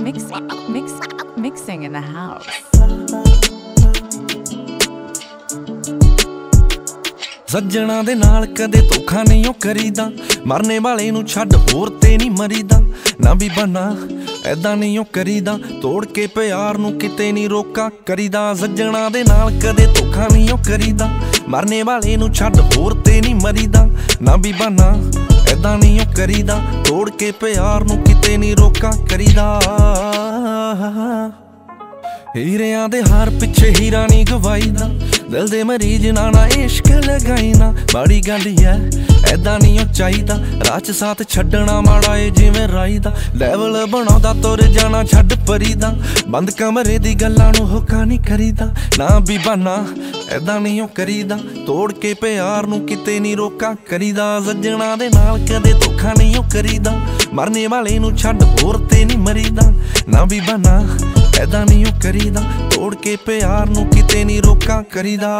Mixing in the house. ਸੱਜਣਾ ਦੇ ਨਾਲ ਕਦੇ ਧੋਖਾ ਨਹੀਂ ਓ ਕਰੀਦਾ, ਮਰਨੇ ਵਾਲੇ ਨੂੰ ਛੱਡ ਹੋਰ ਤੇ ਨਹੀਂ ਮਰੀਦਾ। ਨਾ ਵੀ ਬਣਾ ਐਦਾਂ ਨਹੀਂ ਓ ਕਰੀਦਾ, ਤੋੜ ਕੇ ਪਿਆਰ ਨੂੰ ਕਿਤੇ ਨਹੀਂ ਰੋਕਾ ਕਰੀਦਾ। ਸੱਜਣਾ ਦੇ ਨਾਲ ਕਦੇ ਧੋਖਾ ਨਹੀਂ ਓ ਕਰੀਦਾ, ਮਰਨੇ ਵਾਲੇ ਨੂੰ ਛੱਡ ਹੋਰ ਤੇ ਨਹੀਂ ਮਰੀਦਾ। ਨਾ ਵੀ ਬਣਾ ਐਦਾਂ ਨਹੀਂ ਓ ਕਰੀਦਾ, ਤੋੜ ਕੇ ਪਿਆਰ ਨੂੰ ਕਿਤੇ ਨਹੀਂ ਰੋਕਾ ਕਰੀਦਾ। ਹੀਰਿਆਂ ਦੇ ਹਾਰ ਪਿੱਛੇ ਹੀਰਾ ਨਹੀਂ ਗਵਾਈਦਾ, ਦਿਲ ਦੇ ਮਰੀਜ਼ ਨਾ ਇਸ਼ਕ ਲਗਾਈ ਨਾ। ਮਾੜੀ ਗੱਲ ਐ ਐਦਾਂ ਨਹੀਂ ਓ ਚਾਹੀਦਾ, ਰਾਹ 'ਚ ਸਾਥ ਛੱਡਣਾ ਮਾੜਾ ਏ ਜਿਵੇਂ ਰਾਈ ਦਾ। ਲੈਵਲ ਬਣਾਉਂਦਾ ਤੁਰ ਜਾਣਾ ਛੱਡ ਪਰੀਦਾ, ਬੰਦ ਕਮਰੇ ਦੀ ਗੱਲਾਂ ਨੂੰ ਹੋਕਾ ਨਹੀਂ ਕਰੀਦਾ। ਨਾ ਵੀ ਬਹਾਨਾ ਐਦਾਂ ਨਹੀਂ ਓ ਕਰੀਦਾ, ਤੋੜ ਕੇ ਪਿਆਰ ਨੂੰ ਕਿਤੇ ਨਹੀਂ ਰੋਕਾ ਕਰੀਦਾ। ਸੱਜਣਾ ਦੇ ਨਾਲ ਕਦੇ ਧੋਖਾ ਨਹੀਂ ਓ ਕਰੀਦਾ, ਮਰਨੇ ਵਾਲੇ ਨੂੰ ਛੱਡ ਹੋਰ ਤੇ ਨਹੀਂ ਮਰੀਦਾ। ਨਾ ਵੀ ਬਹਾਨਾ ਐਦਾਂ ਨਹੀਂ ਓ ਕਰੀਦਾ, ਤੋੜ ਕੇ ਪਿਆਰ ਨੂੰ ਕਿਤੇ ਨਹੀਂ ਰੋਕਾ ਕਰੀਦਾ।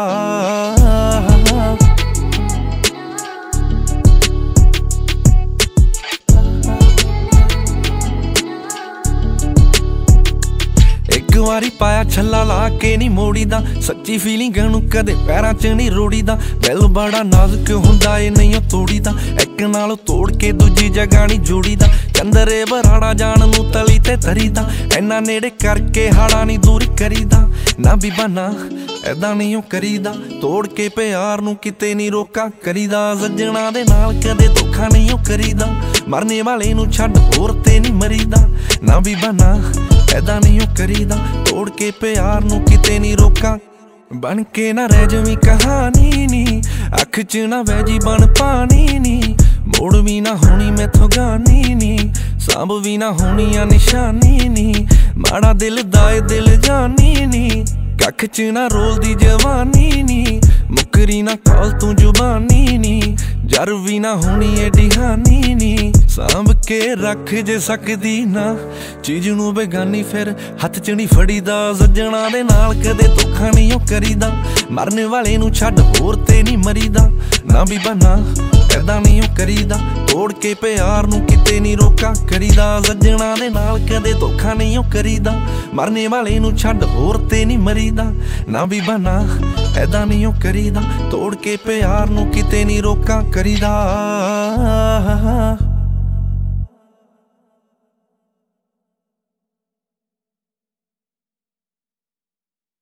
ਇੱਕ ਵਾਰੀ ਪਾਇਆ ਛੱਲਾ ਲਾ ਕੇ ਨਹੀਂ ਮੋੜੀਦਾ, ਸੱਚੀ ਫੀਲਿੰਗ ਨੂੰ ਕਦੇ ਪੈਰਾਂ 'ਚ ਨਹੀਂ ਰੋੜੀਦਾ। ਦਿਲ ਬੜਾ ਨਾਜ਼ੁਕ ਹੁੰਦਾ ਏ ਨਹੀਂ ਓ ਤੋੜੀਦਾ, ਇੱਕ ਨਾਲ ਤੋੜ ਕੇ ਦੂਜੀ ਜਗ੍ਹਾ ਨਹੀਂ ਜੋੜੀਦਾ। ਚੰਦਰੇ ਬਰਾੜਾ ਜਾਣ ਨੂੰ ਤਲੀ ਤੇ ਧਰੀਦਾ, ਇੰਨਾ ਨੇੜੇ ਕਰਕੇ ਹਾੜਾ ਨਹੀਂ ਦੂਰ ਕਰੀਦਾ। ਨਾ ਵੀ ਬਹਾਨਾ ਐਦਾਂ ਨਹੀਂ ਓ ਕਰੀਦਾ, ਤੋੜ ਕੇ ਪਿਆਰ ਨੂੰ ਕਿਤੇ ਨਹੀਂ ਰੋਕਾ ਕਰੀਦਾ। ਸੱਜਣਾ ਦੇ ਨਾਲ ਕਦੇ ਧੋਖਾ ਨਹੀਂ ਓ ਕਰੀਦਾ, ਮਰਨੇ ਵਾਲੇ ਨੂੰ ਛੱਡ ਹੋਰ ਤੇ ਨਹੀਂ ਮਰੀਦਾ। ਨਾ ਵੀ ਬਹਾਨਾ ਐਦਾਂ ਨਹੀਂ ਓ ਕਰੀਦਾ, ਤੋੜ ਕੇ ਪਿਆਰ ਨੂੰ ਕਿਤੇ ਨਹੀਂ ਰੋਕਾ। ਬਣ ਕੇ ਨਾ ਰਹਿ ਜਵੀਂ ਕਹਾਣੀ ਨੀ, ਅੱਖ 'ਚ ਨਾ ਵੈਜੀ ਬਣ ਪਾਣੀ ਨੀ। ਮੋੜ ਵੀ ਨਾ ਹੋਣੀ ਮੈਥੋਂ ਗਾਣੀ ਨੀ, ਸਾਂਭ ਵੀ ਨਾ ਹੋਣੀ ਆ ਨਿਸ਼ਾਨੀ ਨੀ। ਮਾੜਾ ਦਿਲ ਦਾ ਏ ਦਿਲ ਜਾਨੀ ਨੀ, ਕੱਖ 'ਚ ਨਾ ਰੋਲਦੀ ਜਵਾਨੀ ਨੀ। ਮੁਕਰੀ ਨਾ ਕਾਲ ਤੂੰ ਜ਼ੁਬਾਨੀ ਨੀ, ਜਰ ਵੀ ਨਾ ਹੋਣੀ ਏਡੀ ਹਾਨੀ ਨੀ। ਸਾਂਭ ਕੇ ਰੱਖ ਜੇ ਸਕਦੀ ਨਾ ਚੀਜ਼ ਨੂੰ ਬੇਗਾਨੀ, ਫਿਰ ਹੱਥ 'ਚ ਨਹੀਂ ਫੜੀਦਾ। ਸੱਜਣਾ ਦੇ ਨਾਲ ਕਦੇ ਧੋਖਾ ਨਹੀਂ ਓ ਕਰੀਦਾ, ਮਰਨੇ ਵਾਲੇ ਨੂੰ ਛੱਡ ਹੋਰ ਤੇ ਨਹੀਂ ਮਰੀਦਾ। ਨਾ ਵੀ ਬਹਾਨਾ ਐਦਾਂ ਨਹੀਂ ਓ ਕਰੀਦਾ, ਤੋੜ ਕੇ ਪਿਆਰ ਨੂੰ ਕਿਤੇ ਨਹੀਂ ਰੋਕਾ ਕਰੀਦਾ। ਸੱਜਣਾ ਦੇ ਨਾਲ ਕਦੇ ਧੋਖਾ ਨਹੀਂ ਓ ਕਰੀਦਾ, ਮਰਨੇ ਵਾਲੇ ਨੂੰ ਛੱਡ ਹੋਰ ਤੇ ਨਹੀਂ ਮਰੀਦਾ। ਨਾ ਵੀ ਬਹਾਨਾ ਐਦਾਂ ਨਹੀਂ ਓ ਕਰੀਦਾ, ਤੋੜ ਕੇ ਪਿਆਰ ਨੂੰ ਕਿਤੇ ਨਹੀਂ ਰੋਕਾ ਕਰੀਦਾ।